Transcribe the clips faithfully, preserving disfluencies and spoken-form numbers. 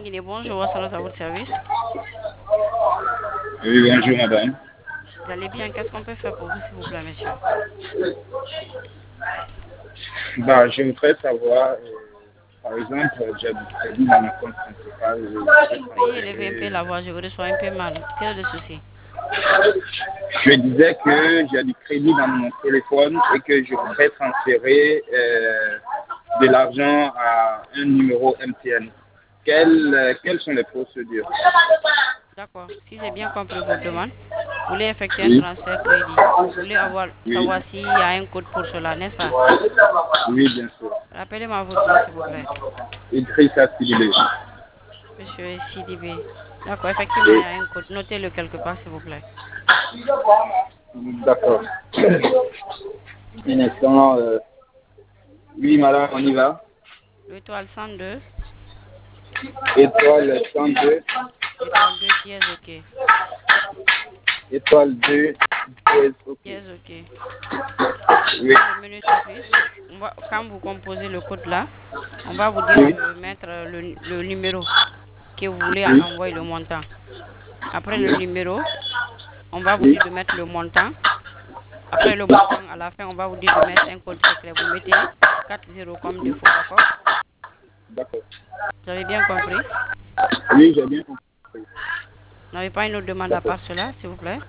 Guinée, bonjour, Wassalam à votre service. Oui, bonjour madame. Vous allez bien? Qu'est-ce qu'on peut faire pour vous, s'il vous plaît, monsieur? Bah, je voudrais savoir, euh, par exemple, j'ai du crédit dans mon compte principal. Je voudrais Veuillez élever un peu transférer- la voix, je vous reçois un peu mal. Quel est le souci? Je disais que j'ai du crédit dans mon téléphone et que je voudrais transférer euh, de l'argent à un numéro M T N. Quelles, euh, quelles sont les procédures? D'accord. Si j'ai bien compris votre demande, vous voulez effectuer un Oui, transfert crédit. Vous voulez avoir, oui, savoir s'il y a un code pour cela, n'est-ce pas? oui, bien sûr. Rappelez-moi votre nom, s'il vous plaît. Idrissa Sidibé. Monsieur Sidibé. D'accord, effectivement, il y a un code. Notez-le quelque part, s'il vous plaît. D'accord. Un instant. euh, Oui, madame, on y va. L'étoile cent deux, Étoile cent deux, étoile deux, dièse, ok. étoile deux, dièse, ok. Dièse, ok. Oui, Dans le menu d'office, on va- quand vous composez le code là, on va vous dire oui, de mettre le, le numéro que vous voulez oui, envoyer le montant. Après le numéro, on va vous oui. dire de mettre le montant. Après le montant, à la fin, on va vous dire de mettre un code secret. Vous mettez quatre zéros comme défaut, d'accord? D'accord. Vous avez bien compris? Oui, j'ai bien compris. Vous n'avez pas une autre demande à D'accord. part cela, s'il vous plaît?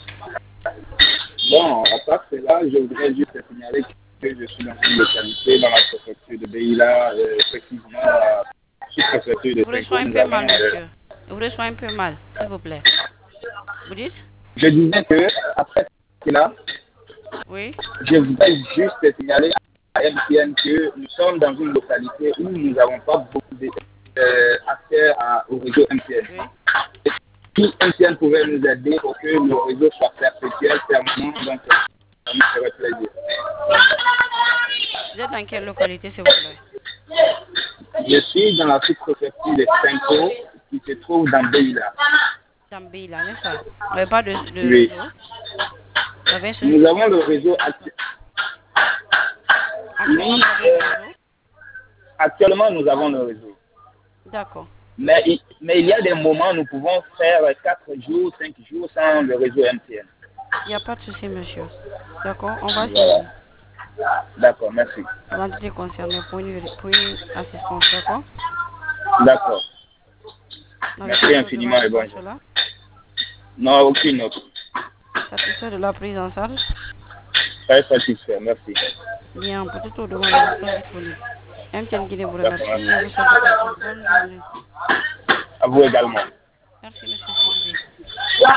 Bon, à part cela, je voudrais juste signaler que je suis dans une localité, dans la préfecture de Beila, euh, précisément dans la sous-préfecture de Vous reçoit Senko. un Nous peu avons, mal, euh, monsieur. Vous reçoit un peu mal, s'il vous plaît. Vous dites? je disais que, après cela, Oui? je voudrais juste signaler à M T N que nous sommes dans une localité où nous n'avons pas beaucoup d'accès au réseau M T N. Oui? Si M T N pouvait nous aider pour que le réseau soit perpétuel, permanent, donc ça nous ferait plaisir. Vous êtes dans quelle localité, s'il vous plaît? Je suis dans la sous-préfecture de Senko qui se trouve dans Beila. Zambie, là, n'est-ce pas? Vous n'avez pas de, de Oui. réseau? Vous avez un souci? Nous avons le réseau actu- Actuellement, oui, vous avez le euh, réseau? actuellement nous avons le réseau. D'accord. Mais, il- mais il y a des moments où nous pouvons faire quatre jours, cinq jours sans le réseau M T N. Il n'y a pas de souci, monsieur. D'accord? On va Voilà. suivre D'accord, merci. l'entité concernée pour une, pour une assistance, d'accord? D'accord. Vous n'avez pas Merci une autre infiniment demande à et part bonjour. cela? Non, aucune autre. Satisfait de la prise en charge? Très satisfait, merci. Bien, pour toute autre demande, nous sommes disponibles. M T N Guinée vous D'accord, remercie et merci. vous souhaite de passer une bonne journée. À vous également. Merci, monsieur Sidibé.